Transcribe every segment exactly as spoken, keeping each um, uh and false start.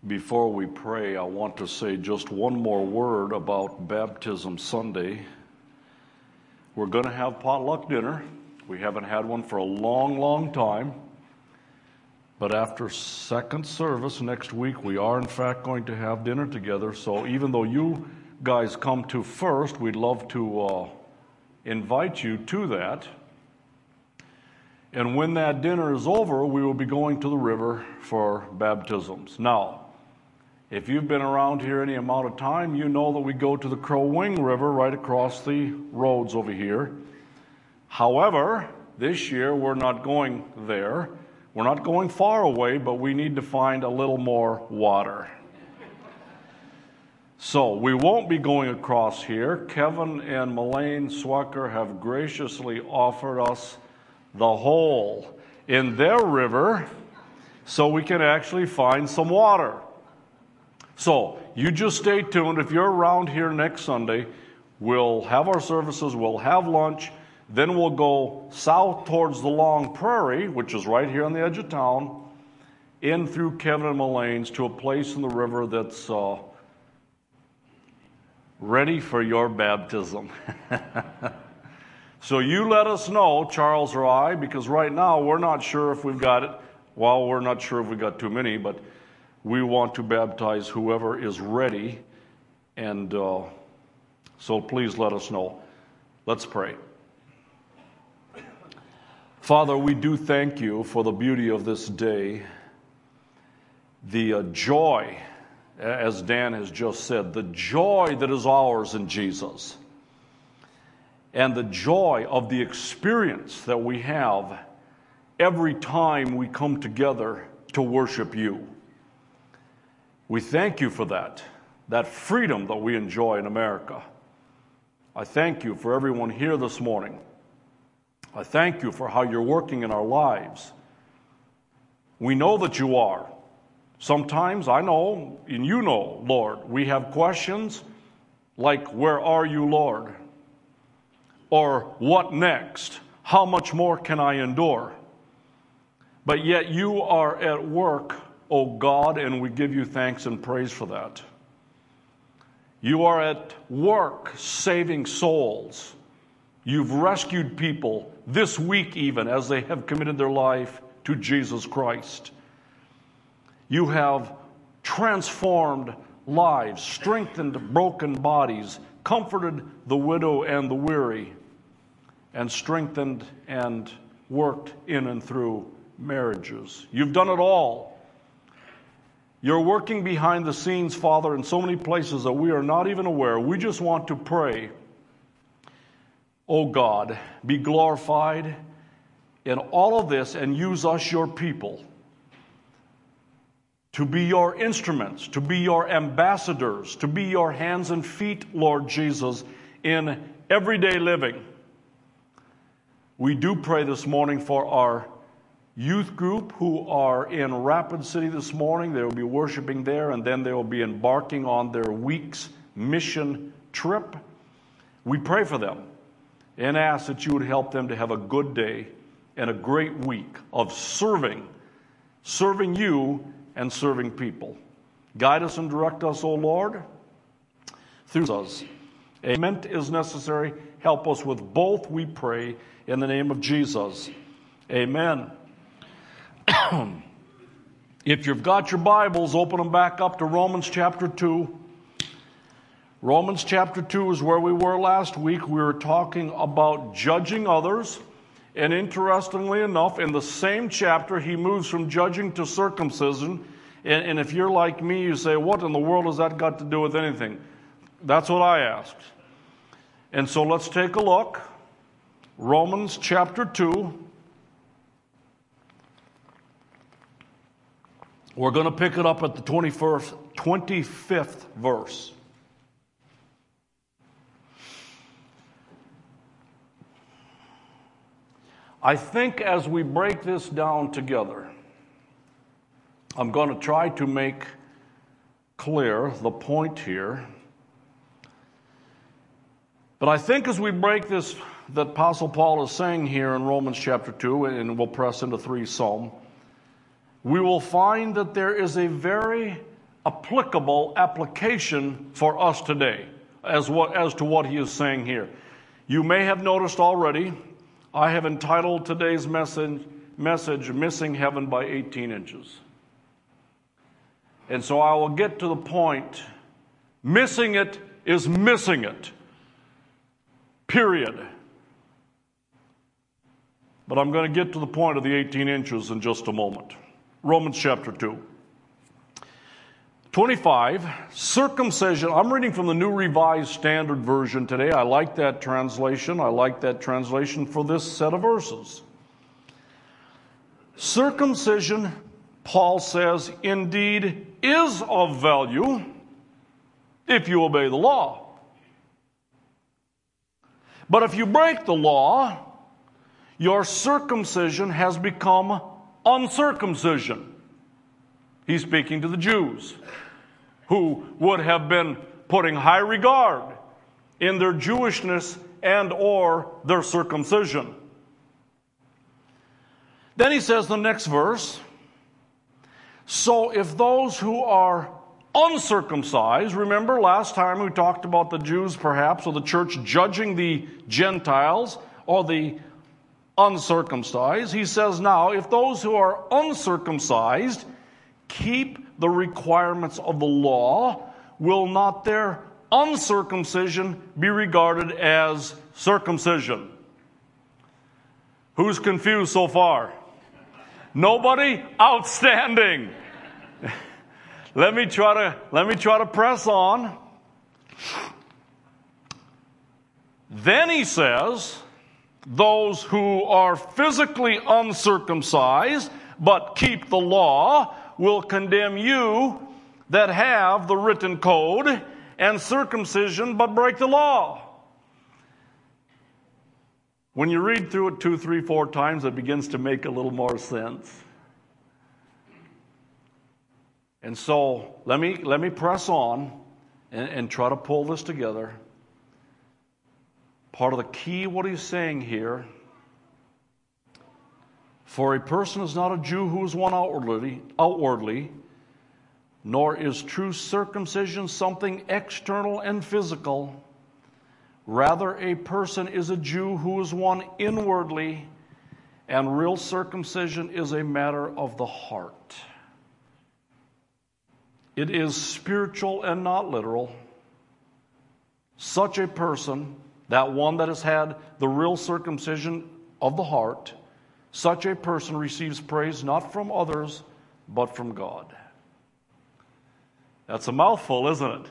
Before we pray, I want to say just one more word about Baptism Sunday. We're going to have potluck dinner. We haven't had one for a long, long time. But after second service next week, we are in fact going to have dinner together. So even though you guys come to first, we'd love to uh, invite you to that. And when that dinner is over, we will be going to the river for baptisms. Now, if you've been around here any amount of time, you know that we go to the Crow Wing River right across the roads over here. However, this year we're not going there. We're not going far away, but we need to find a little more water. So we won't be going across here. Kevin and Melaine Swacker have graciously offered us the hole in their river so we can actually find some water. So you just stay tuned. If you're around here next Sunday, we'll have our services, we'll have lunch, then we'll go south towards the Long Prairie, which is right here on the edge of town, in through Kevin and Elaine's to a place in the river that's uh, ready for your baptism. So you let us know, Charles or I, because right now we're not sure if we've got it. Well, we're not sure if we've got too many, but we want to baptize whoever is ready, and uh, so please let us know. Let's pray. Father, we do thank you for the beauty of this day, the uh, joy, as Dan has just said, the joy that is ours in Jesus, and the joy of the experience that we have every time we come together to worship you. We thank you for that, that freedom that we enjoy in America. I thank you for everyone here this morning. I thank you for how you're working in our lives. We know that you are. Sometimes I know, and you know, Lord, we have questions like, where are you, Lord? Or what next? How much more can I endure? But yet you are at work, O God, and we give you thanks and praise for that. You are at work saving souls. You've rescued people this week even as they have committed their life to Jesus Christ. You have transformed lives, strengthened broken bodies, comforted the widow and the weary, and strengthened and worked in and through marriages. You've done it all. You're working behind the scenes, Father, in so many places that we are not even aware. We just want to pray, oh God, be glorified in all of this and use us, your people, to be your instruments, to be your ambassadors, to be your hands and feet, Lord Jesus, in everyday living. We do pray this morning for our youth group who are in Rapid City this morning. They will be worshiping there, and then they will be embarking on their week's mission trip. We pray for them and ask that you would help them to have a good day and a great week of serving, serving you and serving people. Guide us and direct us, O Lord, through us. Amen is necessary. Help us with both, we pray, in the name of Jesus. Amen. If you've got your Bibles, open them back up to Romans chapter two. Romans chapter two is where we were last week. We were talking about judging others. And interestingly enough, in the same chapter, he moves from judging to circumcision. And, and if you're like me, you say, what in the world has that got to do with anything? That's what I asked. And so let's take a look. Romans chapter two. We're going to pick it up at the twenty-first, twenty-fifth verse. I think as we break this down together, I'm going to try to make clear the point here. But I think as we break this, that Apostle Paul is saying here in Romans chapter two, and we'll press into three Psalm, we will find that there is a very applicable application for us today as, what, as to what he is saying here. You may have noticed already, I have entitled today's message, message Missing Heaven by eighteen inches. And so I will get to the point. Missing it is missing it. Period. But I'm going to get to the point of the eighteen inches in just a moment. Romans chapter two. twenty-five, circumcision. I'm reading from the New Revised Standard Version today. I like that translation. I like that translation for this set of verses. Circumcision, Paul says, indeed is of value if you obey the law. But if you break the law, your circumcision has become uncircumcision. He's speaking to the Jews, who would have been putting high regard in their Jewishness and or their circumcision. Then he says in the next verse, so if those who are uncircumcised, remember last time we talked about the Jews perhaps, or the church judging the Gentiles or the uncircumcised. He says now, if those who are uncircumcised keep the requirements of the law, will not their uncircumcision be regarded as circumcision? Who's confused so far? Nobody? Outstanding. Let me try to let me try to press on. Then he says, those who are physically uncircumcised but keep the law will condemn you that have the written code and circumcision but break the law. When you read through it two, three, four times, it begins to make a little more sense. And so let me let me press on and, and try to pull this together. Part of the key, what he's saying here, for a person is not a Jew who is one outwardly, outwardly, nor is true circumcision something external and physical. Rather, a person is a Jew who is one inwardly, and real circumcision is a matter of the heart. It is spiritual and not literal. Such a person, that one that has had the real circumcision of the heart, such a person receives praise not from others, but from God. That's a mouthful, isn't it?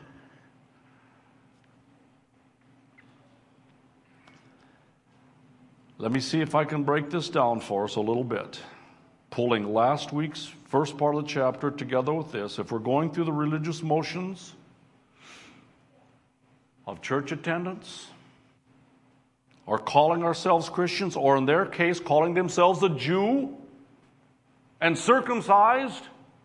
Let me see if I can break this down for us a little bit. Pulling last week's first part of the chapter together with this. If we're going through the religious motions of church attendance, or calling ourselves Christians, or in their case, calling themselves a Jew and circumcised,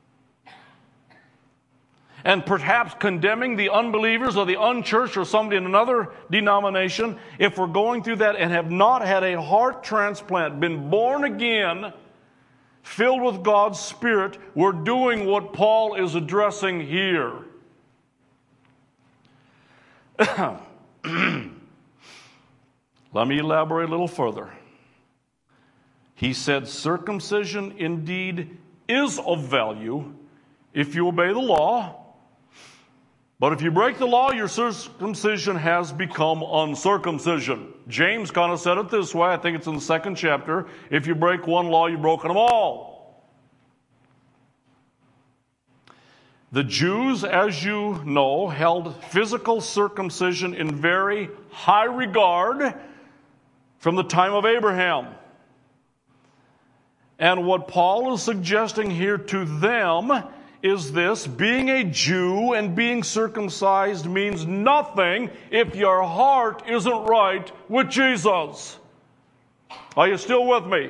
and perhaps condemning the unbelievers or the unchurched or somebody in another denomination, if we're going through that and have not had a heart transplant, been born again, filled with God's Spirit, we're doing what Paul is addressing here. Let me elaborate a little further. He said, circumcision indeed is of value if you obey the law. But if you break the law, your circumcision has become uncircumcision. James kind of said it this way. I think it's in the second chapter. If you break one law, you've broken them all. The Jews, as you know, held physical circumcision in very high regard from the time of Abraham. And what Paul is suggesting here to them is this: being a Jew and being circumcised means nothing if your heart isn't right with Jesus. Are you still with me?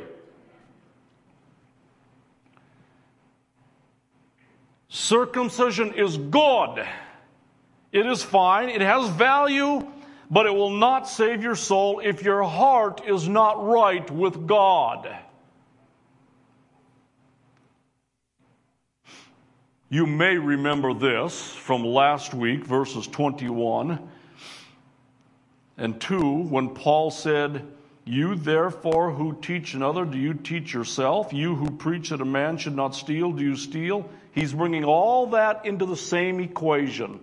Circumcision is good. It is fine. It has value, but it will not save your soul if your heart is not right with God. You may remember this from last week, verses twenty-one and two, when Paul said, "You therefore who teach another, do you teach yourself? You who preach that a man should not steal, do you steal?" He's bringing all that into the same equation.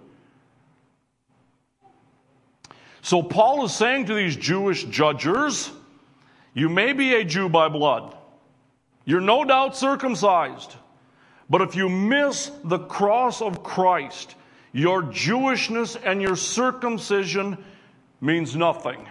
So Paul is saying to these Jewish judges, you may be a Jew by blood. You're no doubt circumcised. But if you miss the cross of Christ, your Jewishness and your circumcision means nothing.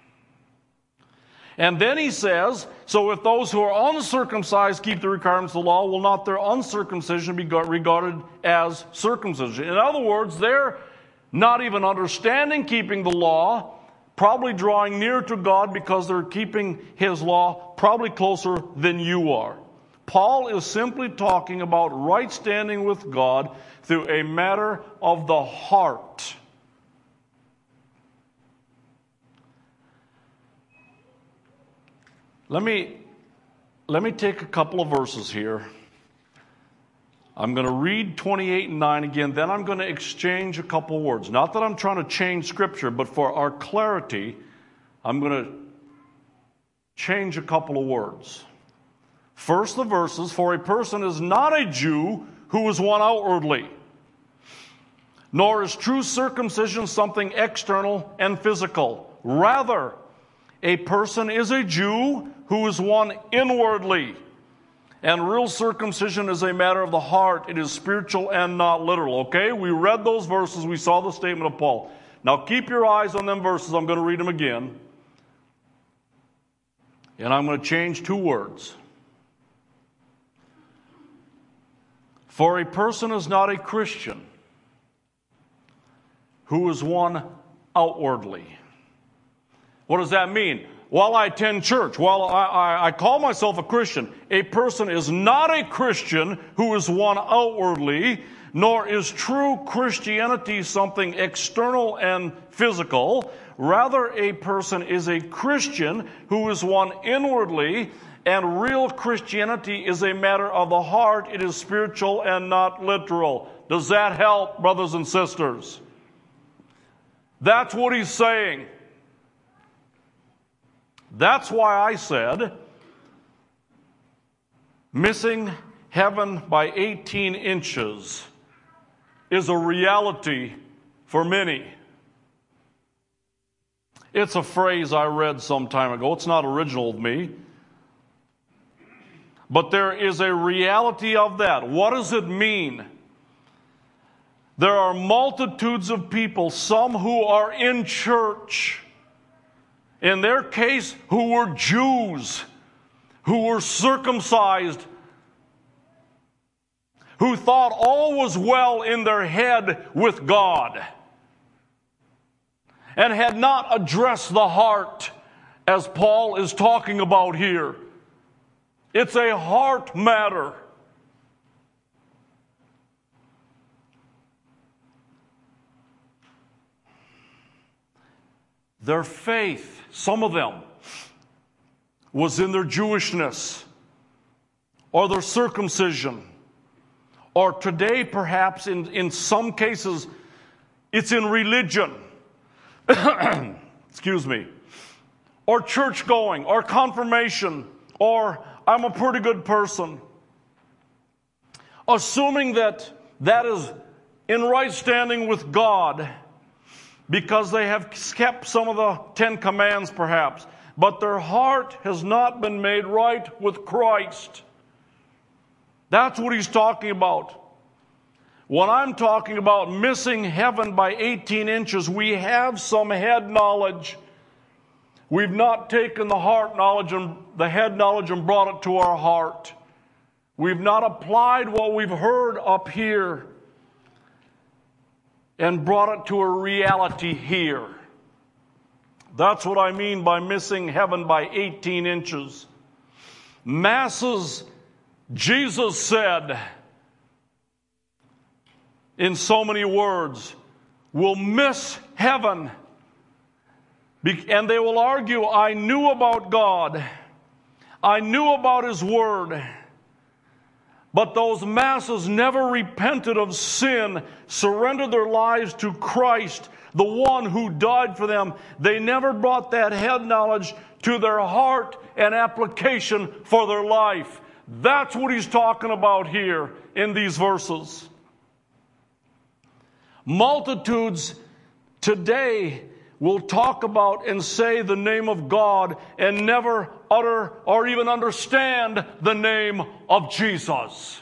And then he says, so if those who are uncircumcised keep the requirements of the law, will not their uncircumcision be regarded as circumcision? In other words, they're not even understanding keeping the law, probably drawing near to God because they're keeping His law probably closer than you are. Paul is simply talking about right standing with God through a matter of the heart. Let me, let me take a couple of verses here. I'm going to read twenty-eight and nine again, then I'm going to exchange a couple of words. Not that I'm trying to change Scripture, but for our clarity, I'm going to change a couple of words. First, the verses, for a person is not a Jew who is one outwardly, nor is true circumcision something external and physical. Rather, a person is a Jew who is one inwardly. And real circumcision is a matter of the heart. It is spiritual and not literal. Okay? We read those verses. We saw the statement of Paul. Now keep your eyes on them verses. I'm going to read them again. And I'm going to change two words. For a person is not a Christian who is one outwardly. What does that mean? While I attend church, while I, I, I call myself a Christian, a person is not a Christian who is one outwardly, nor is true Christianity something external and physical. Rather, a person is a Christian who is one inwardly, and real Christianity is a matter of the heart. It is spiritual and not literal. Does that help, brothers and sisters? That's what he's saying. That's why I said missing heaven by eighteen inches is a reality for many. It's a phrase I read some time ago. It's not original with me. But there is a reality of that. What does it mean? There are multitudes of people, some who are in church, in their case, who were Jews, who were circumcised, who thought all was well in their head with God, and had not addressed the heart, as Paul is talking about here. It's a heart matter. Their faith, some of them, was in their Jewishness or their circumcision. Or today, perhaps, in, in some cases, it's in religion. Excuse me. Or church going, or confirmation, or I'm a pretty good person. Assuming that that is in right standing with God, because they have kept some of the Ten Commands perhaps, but their heart has not been made right with Christ. That's what he's talking about. When I'm talking about missing heaven by eighteen inches, we have some head knowledge. We've not taken the heart knowledge and the head knowledge and brought it to our heart. We've not applied what we've heard up here and brought it to a reality here. That's what I mean by missing heaven by eighteen inches. Masses, Jesus said, in so many words, will miss heaven. And they will argue, I knew about God. I knew about His Word. But those masses never repented of sin, surrendered their lives to Christ, the one who died for them. They never brought that head knowledge to their heart and application for their life. That's what he's talking about here in these verses. Multitudes today will talk about and say the name of God and never utter or even understand the name of Jesus.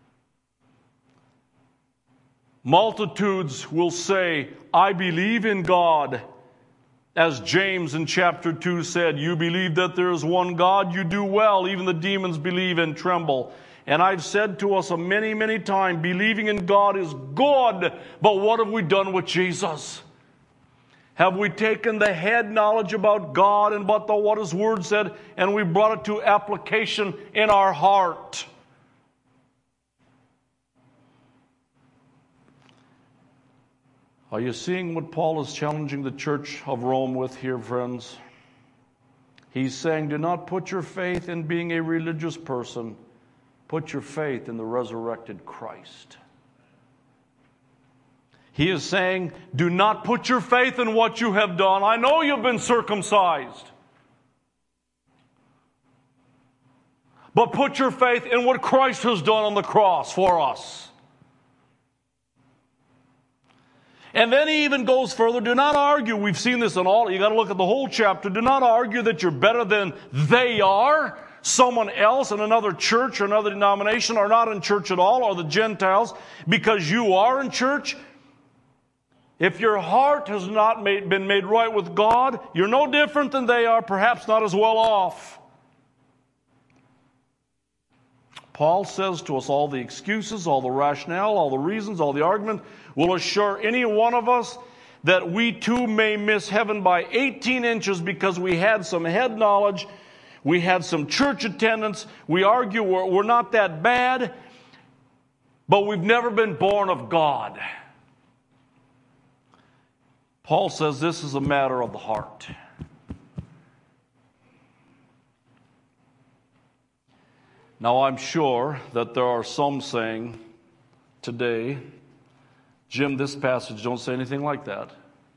Multitudes will say, I believe in God. As James in chapter two said, you believe that there is one God, you do well. Even the demons believe and tremble. And I've said to us a many, many times, believing in God is good, but what have we done with Jesus? Have we taken the head knowledge about God and about the, what His Word said, and we brought it to application in our heart? Are you seeing what Paul is challenging the church of Rome with here, friends? He's saying, do not put your faith in being a religious person. Put your faith in the resurrected Christ. He is saying, do not put your faith in what you have done. I know you've been circumcised. But put your faith in what Christ has done on the cross for us. And then he even goes further. Do not argue. We've seen this in all. You got to look at the whole chapter. Do not argue that you're better than they are. Someone else in another church or another denomination are not in church at all, or the Gentiles, because you are in church. If your heart has not made, been made right with God, you're no different than they are, perhaps not as well off. Paul says to us all the excuses, all the rationale, all the reasons, all the argument will assure any one of us that we too may miss heaven by eighteen inches because we had some head knowledge, we had some church attendance, we argue we're, we're not that bad, but we've never been born of God. Paul says this is a matter of the heart. Now, I'm sure that there are some saying today, Jim, this passage don't say anything like that.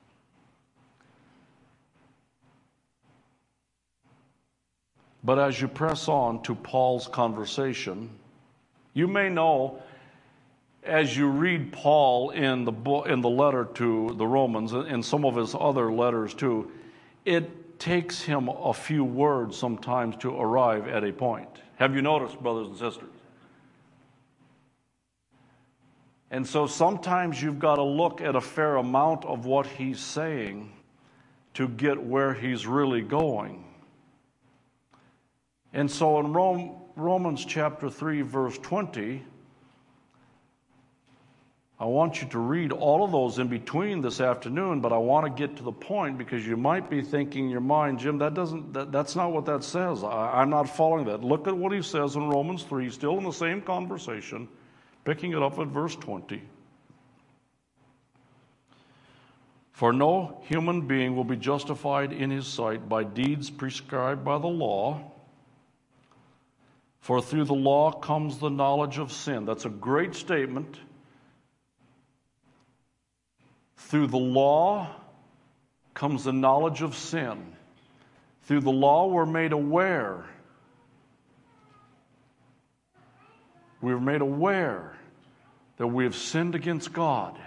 But as you press on to Paul's conversation, you may know, as you read Paul in the book, in the letter to the Romans, and some of his other letters too, it takes him a few words sometimes to arrive at a point. Have you noticed, brothers and sisters? And so sometimes you've got to look at a fair amount of what he's saying to get where he's really going. And so in Rome, Romans chapter three, verse twenty, I want you to read all of those in between this afternoon, but I want to get to the point because you might be thinking in your mind, Jim, that doesn't, that, that's not what that says. I, I'm not following that. Look at what he says in Romans three, still in the same conversation, picking it up at verse twenty. For no human being will be justified in his sight by deeds prescribed by the law, for through the law comes the knowledge of sin. That's a great statement. Through the law comes the knowledge of sin. Through the law we're made aware. We're made aware that we have sinned against God.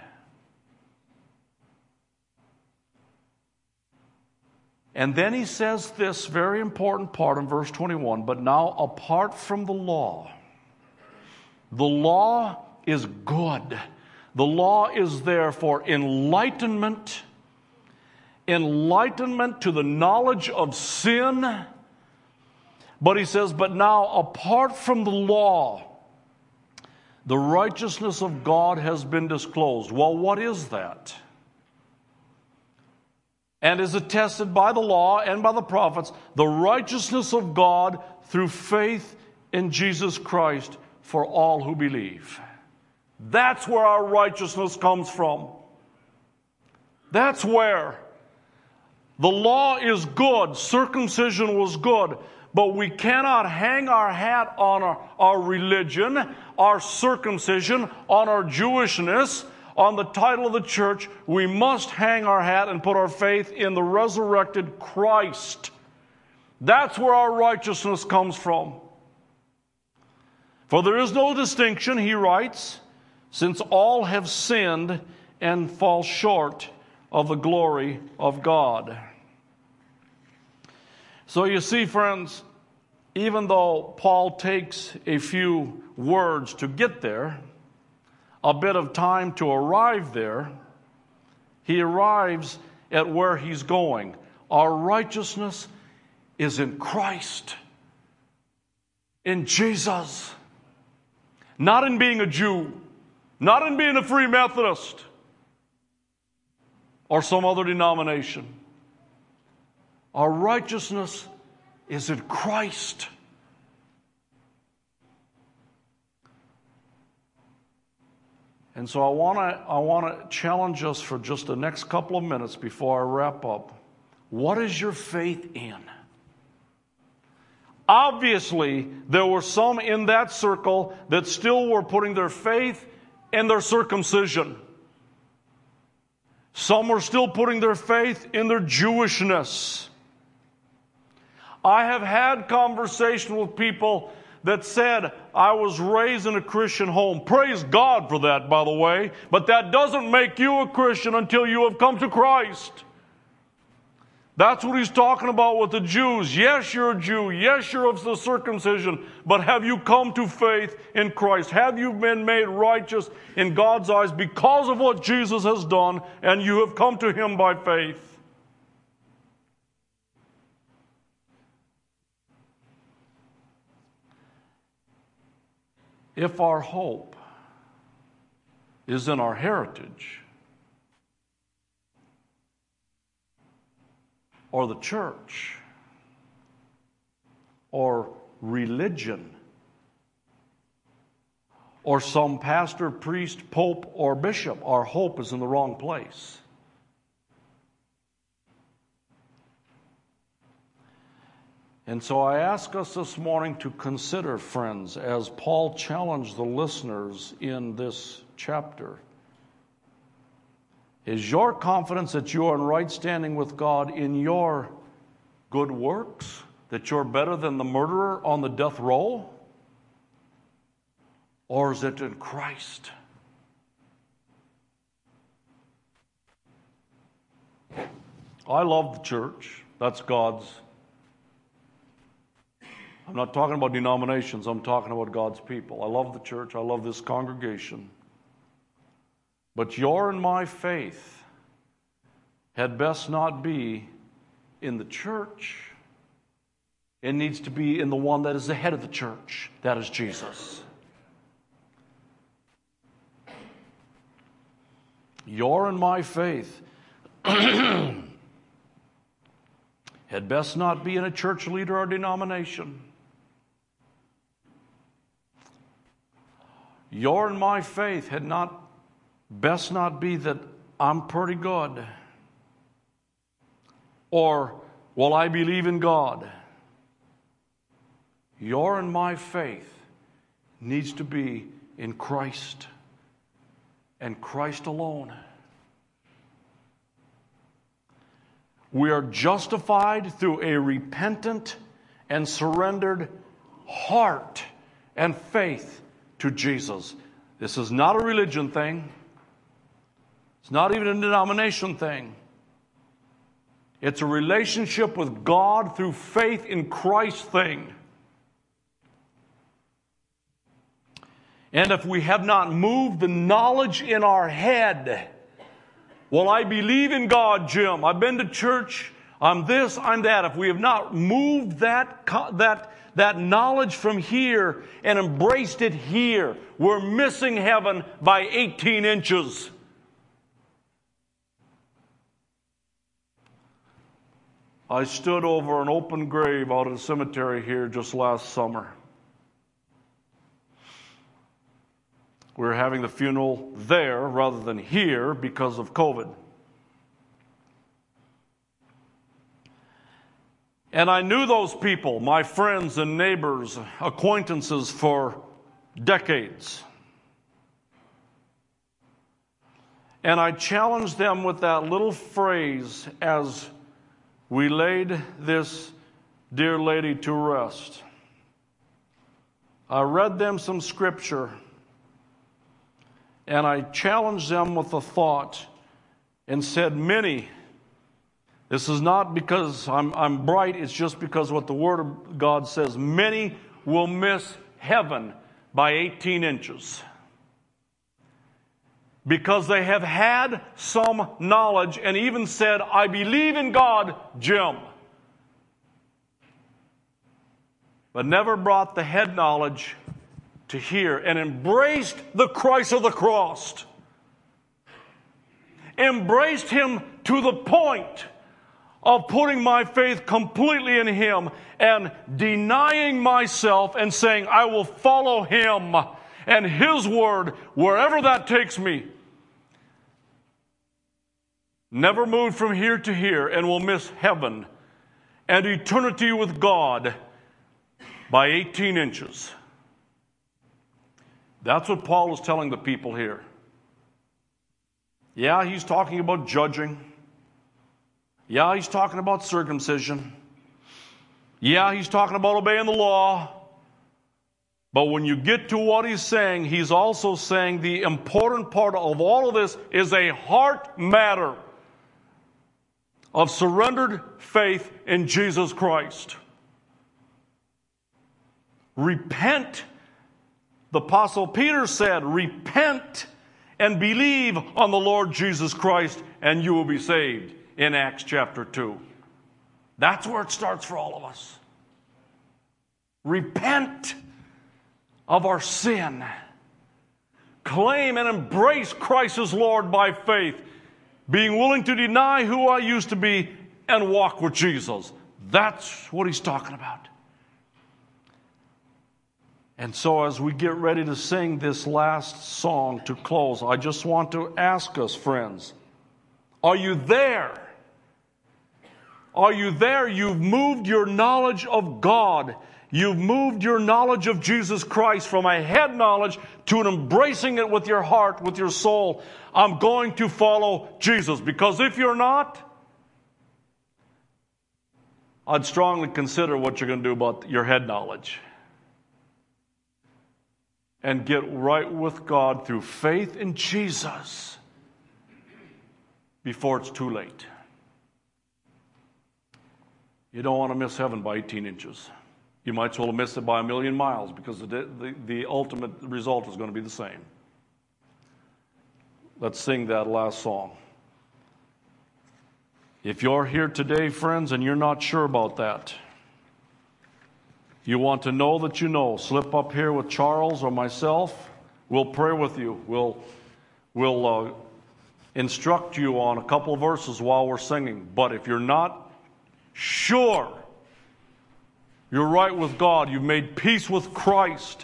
And then he says this very important part in verse twenty-one, but now apart from the law, the law is good. The law is there for enlightenment, enlightenment to the knowledge of sin. But he says, but now apart from the law, the righteousness of God has been disclosed. Well, what is that? And is attested by the law and by the prophets, the righteousness of God through faith in Jesus Christ for all who believe. That's where our righteousness comes from. That's where. The law is good. Circumcision was good. But we cannot hang our hat on our, our religion, our circumcision, on our Jewishness, on the title of the church. We must hang our hat and put our faith in the resurrected Christ. That's where our righteousness comes from. For there is no distinction, he writes, since all have sinned and fall short of the glory of God. So you see, friends, even though Paul takes a few words to get there, a bit of time to arrive there, he arrives at where he's going. Our righteousness is in Christ, in Jesus, not in being a Jew, not in being a Free Methodist or some other denomination. Our righteousness is in Christ. And so I want to I want to challenge us for just the next couple of minutes before I wrap up. What is your faith in? Obviously, there were some in that circle that still were putting their faith in their circumcision. Some were still putting their faith in their Jewishness. I have had conversation with people that said, I was raised in a Christian home. Praise God for that, by the way. But that doesn't make you a Christian until you have come to Christ. That's what he's talking about with the Jews. Yes, you're a Jew. Yes, you're of the circumcision. But have you come to faith in Christ? Have you been made righteous in God's eyes because of what Jesus has done, and you have come to him by faith? If our hope is in our heritage or the church or religion or some pastor, priest, pope, or bishop, our hope is in the wrong place. And so I ask us this morning to consider, friends, as Paul challenged the listeners in this chapter, is your confidence that you are in right standing with God in your good works, that you're better than the murderer on the death row? Or is it in Christ? I love the church. That's God's. I'm not talking about denominations. I'm talking about God's people. I love the church. I love this congregation. But your and my faith had best not be in the church. It needs to be in the one that is the head of the church. That is Jesus. Your and my faith had best not be in a church leader or denomination. Your and my faith had not best not be that I'm pretty good, or, well, I believe in God. Your and my faith needs to be in Christ and Christ alone. We are justified through a repentant and surrendered heart and faith to Jesus. This is not a religion thing. It's not even a denomination thing. It's a relationship with God through faith in Christ thing. And if we have not moved the knowledge in our head, well, I believe in God, Jim. I've been to church. I'm this, I'm that. If we have not moved that, that, that knowledge from here and embraced it here, we're missing heaven by eighteen inches. I stood over an open grave out at a cemetery here just last summer. We were having the funeral there rather than here because of COVID. And I knew those people, my friends and neighbors, acquaintances, for decades. And I challenged them with that little phrase as we laid this dear lady to rest. I read them some scripture, and I challenged them with a thought and said, many, this is not because I'm, I'm bright, it's just because what the Word of God says, many will miss heaven by eighteen inches. Because they have had some knowledge and even said, I believe in God, Jim. But never brought the head knowledge to here and embraced the Christ of the cross. Embraced Him to the point of putting my faith completely in Him and denying myself and saying, I will follow Him and His Word wherever that takes me. Never moved from here to here and will miss heaven and eternity with God by eighteen inches. That's what Paul is telling the people here. Yeah, he's talking about judging. Yeah, he's talking about circumcision. Yeah, he's talking about obeying the law. But when you get to what he's saying, he's also saying the important part of all of this is a heart matter of surrendered faith in Jesus Christ. Repent. The Apostle Peter said, repent and believe on the Lord Jesus Christ and you will be saved, in Acts chapter two. That's where it starts for all of us. Repent of our sin. Claim and embrace Christ as Lord by faith, being willing to deny who I used to be and walk with Jesus. That's what he's talking about. And so as we get ready to sing this last song to close, I just want to ask us, friends, are you there? Are you there? You've moved your knowledge of God. You've moved your knowledge of Jesus Christ from a head knowledge to an embracing it with your heart, with your soul. I'm going to follow Jesus. Because if you're not, I'd strongly consider what you're going to do about your head knowledge. And get right with God through faith in Jesus before it's too late. You don't want to miss heaven by eighteen inches. You might as well miss it by a million miles because the, the, the ultimate result is going to be the same. Let's sing that last song. If you're here today, friends, and you're not sure about that, you want to know that you know, slip up here with Charles or myself. We'll pray with you. We'll, we'll uh, instruct you on a couple of verses while we're singing. But if you're not sure you're right with God, you've made peace with Christ,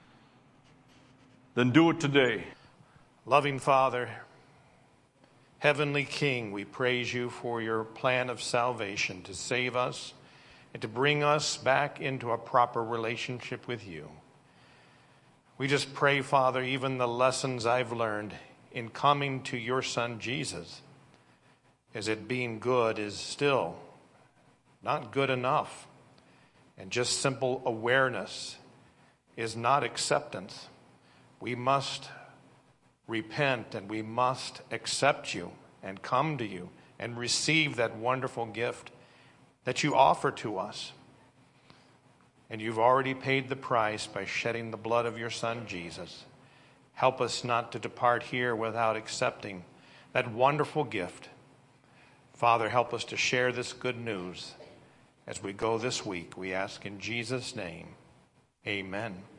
then do it today. Loving Father, Heavenly King, we praise you for your plan of salvation to save us and to bring us back into a proper relationship with you. We just pray, Father, even the lessons I've learned in coming to your Son Jesus, as it being good is still not good enough. And just simple awareness is not acceptance. We must repent and we must accept you and come to you and receive that wonderful gift that you offer to us. And you've already paid the price by shedding the blood of your Son, Jesus. Help us not to depart here without accepting that wonderful gift. Father, help us to share this good news as we go this week. We ask in Jesus' name, amen.